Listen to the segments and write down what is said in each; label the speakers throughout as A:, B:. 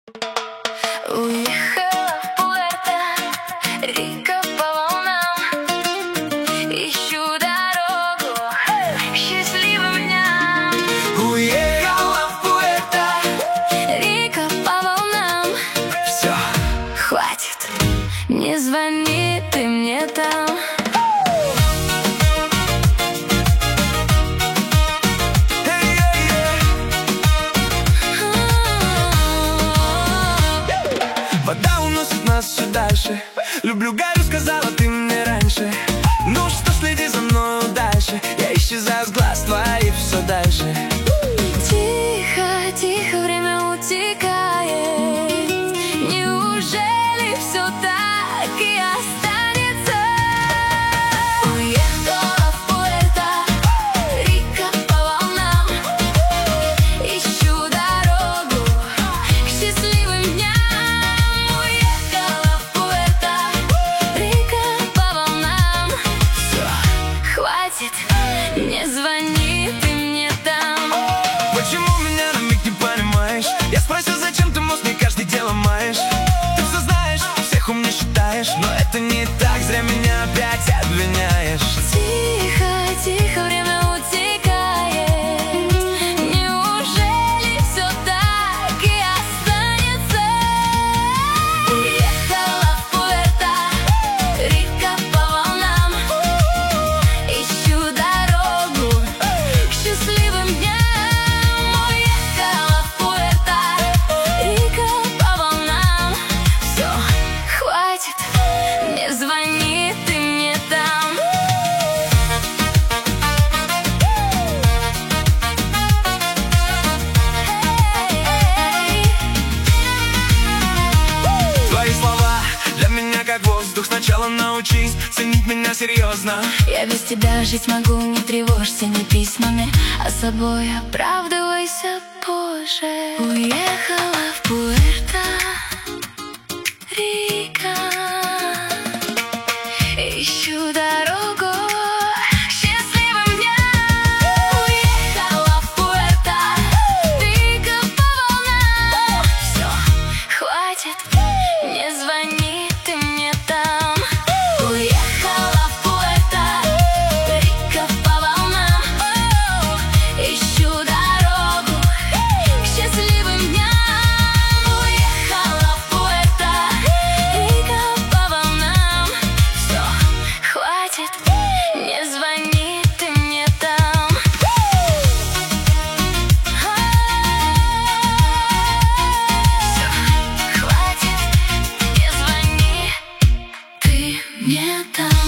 A: Уехала в Пуэрто-Рико по волнам, ищу дорогу к счастливым дням.
B: Уехала в
A: Пуэрто-Рико по волнам.
B: Все,
A: хватит, не звони ты мне там.
B: вода уносит нас все дальше. Люблю, горю, сказала ты мне раньше. Ну что, следи за мною дальше. Я исчезаю с глаз твоих все дальше.
A: Тихо, тихо, время утекает. Неужели все так и останется? Уехала в Пуэрто-Рико по волнам, ищу дорогу к счастливым дням. Уехала в Пуэрто-Рико по волнам. Все, хватит, не звони ты мне там.
B: Почему меня на миг не понимаешь? Я спросил, зачем ты мозг мне каждый день ломаешь? Ты все знаешь, всех умнее считаешь, но это не так, зря меня опять обвиняешь.
A: Тихо, тихо, время утекает. Неужели все так и останется? Уехала в Пуэрто-Рико по волнам, ищу дорогу к счастливым дням. Уехала в Пуэрто-Рико по волнам. Все, хватит, не звони ты мне там.
B: Твои слова для меня как воздух. Сначала научись ценить меня серьезно.
A: Я без тебя жить могу, не тревожься ни письмами, а собой оправдывайся позже. Уехала в Пуэрто-Рико, ищу дорогу к счастливым дням. Уехала в Пуэрто-Рико по волнам. Все, хватит, не звони ты мне там. Уехала в Пуэрто-Рико по волнам, ищу дорогу к счастливым дням. Уехала в Пуэрто-Рико по волнам. Все, хватит, не звони ты мне там. Все, хватит, не звони ты мне там.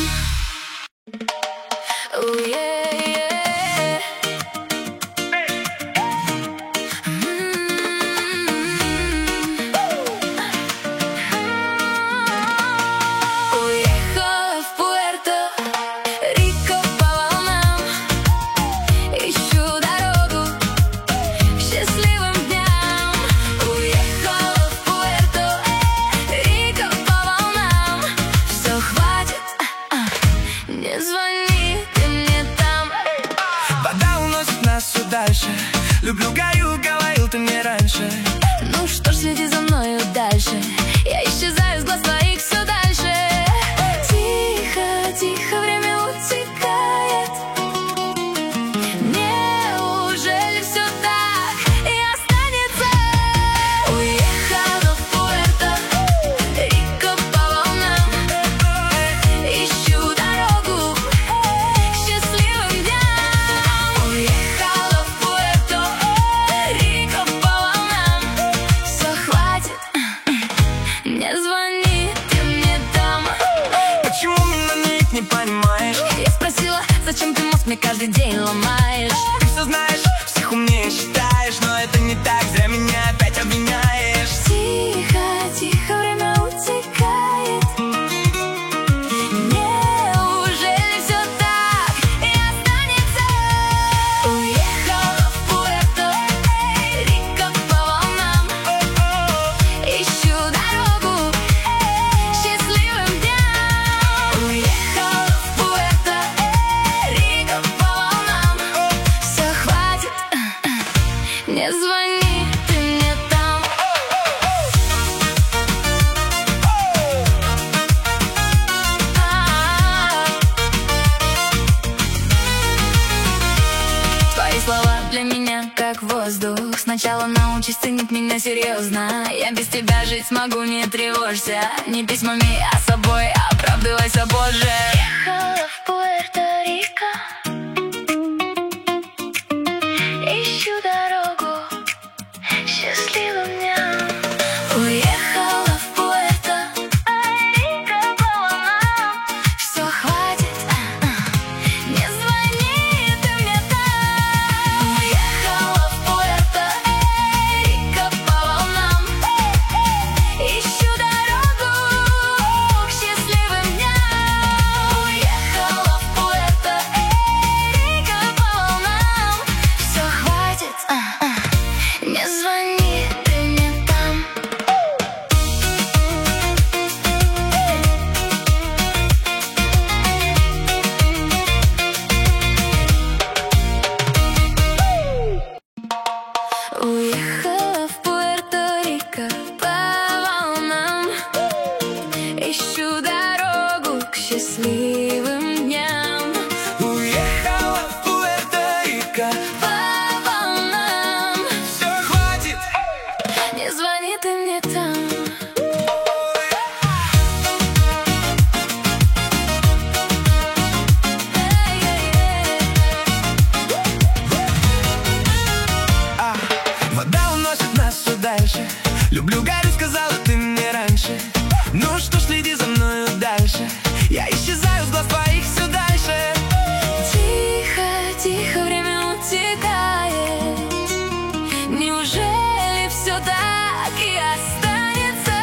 A: Уехала в Пуэрто-Рико по волнам, ищу дорогу к счастливым дням. Уехала в Пуэрто-Рико по волнам. Все, хватит, не звони ты мне там.
B: Вода уносит нас все дальше. Люблю, горю, говорил ты мне раньше.
A: Ну что ж, следи за мною дальше. Я исчезаю с глаз твоих все дальше. Тихо, тихо, время утекает. Неужели все так и останется? Уехала в Пуэрто-Рико по волнам, ищу дорогу к счастливым дням. Уехала в Пуэрто-Рико по волнам. Все, хватит, не звони ты мне там.
B: Почему меня ник не понимаешь?
A: Я спросила, зачем ты мозг мне каждый день ломаешь?
B: Ты все знаешь, всех умнее считаешь, но это не так, зря меня опять обвиняешь.
A: Тихо, тихо, время утекает. Неужели все так и останется? Уехала в Пуэрто-Рико по волнам, ищу дорогу к счастливым дням. Уехала в Пуэрто-Рико по волнам. воздух. Сначала научись ценить меня серьезно. Я без тебя жить смогу, не тревожься. Не письмами, а собой, оправдывайся позже.
C: Ехала в Пуэрто-Рико, ищу дорогу счастливым дням.
A: Уехала в Пуэрто-Рико по волнам. Все, хватит, не звони ты мне там. Уехала в Пуэрто-Рико по волнам. Ищу дорогу к счастливым дням. Уехала в Пуэрто-Рико по волнам. Все, хватит, не звони ты мне там. Уехала в Пуэрто-Рико по волнам. Ищу дорогу к счастливым дням.
B: Уехала в Пуэрто-Рико,
A: По волнам.
B: все, хватит.
A: Не звони ты мне там.
B: Вода уносит нас все дальше. Люблю, горю, сказала ты мне раньше. Ну что ж, следи за мною дальше. Я исчезаю с глаз твоих все дальше.
A: Тихо, тихо, время утекает. Неужели все так и останется?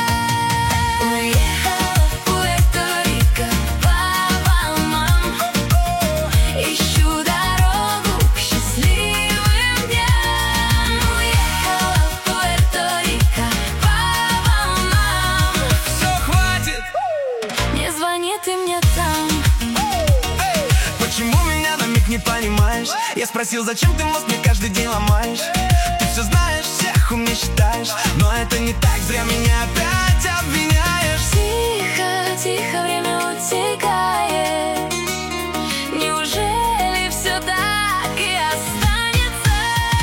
A: Уехала в Пуэрто-Рико по волнам. Ищу дорогу к счастливым дням. Уехала в Пуэрто-Рико по волнам.
B: Все, хватит.
A: Не звони ты мне там.
B: Почему меня на миг не понимаешь? Я спросил, зачем ты мозг мне каждый день ломаешь? Ты все знаешь, всех умнее считаешь. Но это не так, зря меня опять обвиняешь.
A: Тихо, тихо, время утекает. Неужели все так и останется?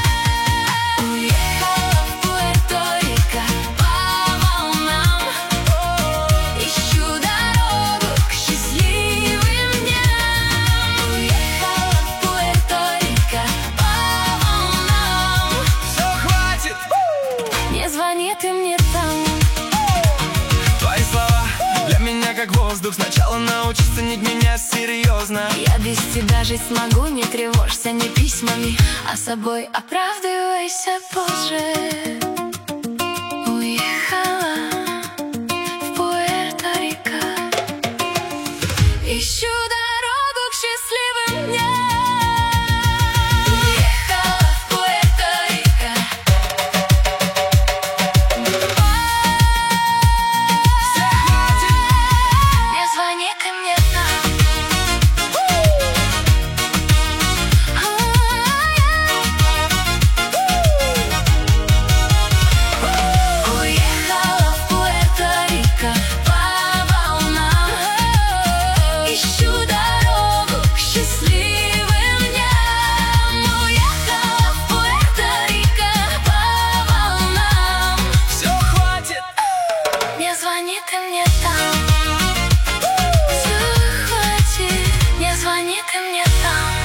A: Уехала в Пуэрто-Рико по волнам. Ищу дорогу к счастливым дням. Уехала в Пуэрто-Рико по волнам.
B: Все, хватит.
A: Не звони ты мне там.
B: Твои слова для меня как воздух. Сначала научись ценить меня серьезно.
A: Я без тебя жить смогу, не тревожься ни письмами, а собой оправдывайся позже. Уехала в Пуэрто-Рико, ищу дорогу к счастливым дням. Уехала в Пуэрто-Рико.
B: Все, хватит.
A: Не звони ты мне там. Уехала в Пуэрто-Рико по волнам. Ищу дорогу к счастливым дням. Уехала в Пуэрто-Рико по волнам.
B: Все, хватит.
A: Не звони ты мне там. Все, хватит. Не звони ты мне там.